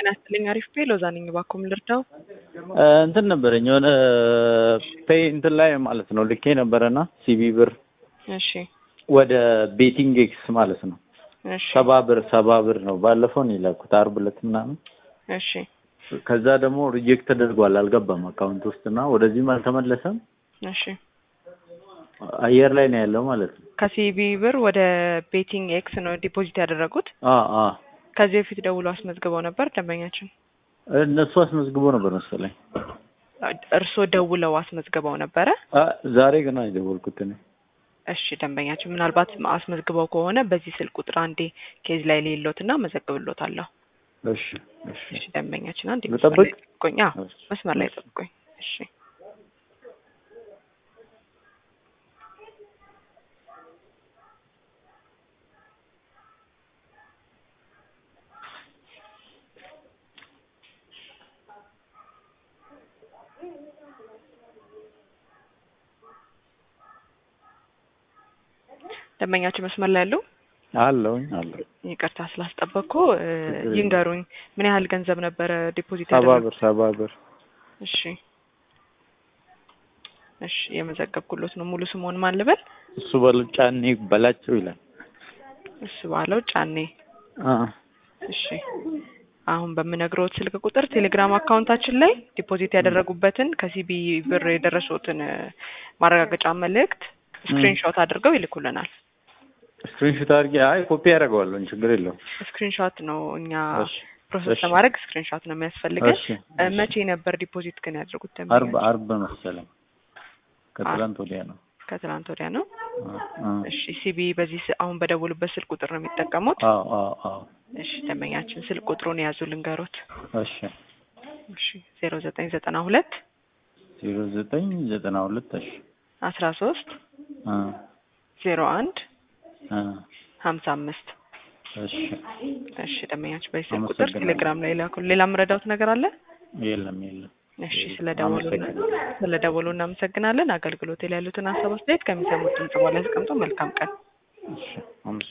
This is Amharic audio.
ጤና ይስጥልኝ። አሪፍ ቤ ሎዛ ነኝ። እባክዎ ምን ልርዳው? እንትን ነበረኝ የሆነ ፔይ እንትን ላይ ማለት ነው ልኬ ነበረና ሲቢ ብር እሺ ወደ ቤቲንግ ኤክስ ማለት ነው። እሺ 70 ብር ነው ባለፈው ነው የላኩት ዓርብ ዕለት ምናምን። እሺ ከዛ ደግሞ ሪጀክት ተደርጓል አልገባም አካውንት ውስጥና ወደዚህም አልተመለሰም። እሺ አየር ላይ ነው ያለው ማለት ነው። ከሲቢ ብር ወደ ቤቲንግ ኤክስ ነው ዲፖዚት ያደረጉት? አ ከዚህ በፊት ደውሎ አስመዝግበው ነበር ደንበኛችን? እነሱ አስመዝግቦ ነበር መሰለኝ። እርስዎ ደውለው አስመዝግበው ነበረ? ዛሬ ገና የደወልኩት እኔ። እሺ ደንበኛችን ምናልባት አስመዝግበው ከሆነ በዚህ ስልክ ቁጥር አንዴ ኬዝ ላይ ሌሎትና መዘግብሎታለሁ። እሺ እሺ እሺ ደንበኛችን አንዴ ልጠብቅ? መስመር ላይ ጠብቁኝ። እሺ ደንበኛችን መስመር ላይ ያለው አለው። ይቅርታ ስላስጠበቅኩ ይንገሩኝ፣ ምን ያህል ገንዘብ ነበረ ዲፖዚት 70 ብር? እሺ እሺ የመዘገብኩሎት ነው። ሙሉ ስሙን ማን ልበል? እሱ ባለው ጫኔ በላቸው ይላል። እሱ ባለው ጫኔ። እሺ አሁን በምነግረውት ስልክ ቁጥር ቴሌግራም አካውንታችን ላይ ዲፖዚት ያደረጉበትን ከሲቢ ብር የደረሱትን ማረጋገጫ መልእክት ስክሪንሾት አድርገው ይልኩልናል። ስክሪንሾት አድርጌ ኮፒ ያደርገዋለሁ፣ ችግር የለውም። ስክሪንሾት ነው እኛ ፕሮሰስ ለማድረግ ስክሪንሾት ነው የሚያስፈልገን። መቼ ነበር ዲፖዚት ግን ያደርጉት? ዓርብ መሰለኝ። ከትላንት ወዲያ ነው። እሺ ሲቢ በዚህ አሁን በደውሉበት ስልክ ቁጥር ነው የሚጠቀሙት? አዎ። እሺ ደንበኛችን ስልክ ቁጥሩን ያዙ ልንገሮት። እሺ 0992 እሺ 13 01 55 እሺ ደንበኛችን በዚህ ስልክ ቁጥር ቴሌግራም ላይ ላኩ። ሌላ ምረዳውት ነገር አለ? የለም። እሺ ስለደወሉ እናመሰግናለን። አገልግሎት ላይ ያሉትን ሀሳብ አስተያየት ከሚሰሙት ድምጽ በኋላ ያስቀምጡ። መልካም ቀን። እሺ